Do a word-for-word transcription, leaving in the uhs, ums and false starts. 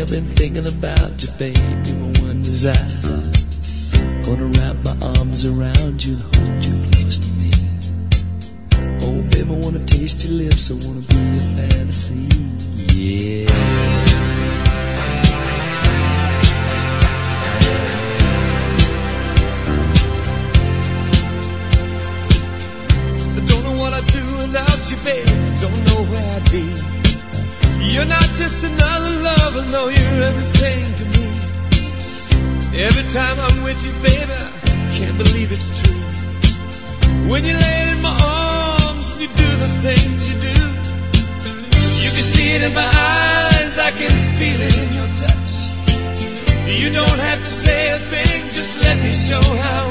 I've been thinking about you, baby, my one desire. Gonna wrap my arms around you and hold you close to me. Oh, baby, I wanna taste your lips, I wanna be a fantasy, yeah. I don't know what I'd do without you, baby, don't know where I'd be. You're not just another lover, no, you're everything to me. Every time I'm with you, baby, I can't believe it's true. When you lay in my arms and you do the things you do, you can see it in my eyes, I can feel it in your touch. You don't have to say a thing, just let me show how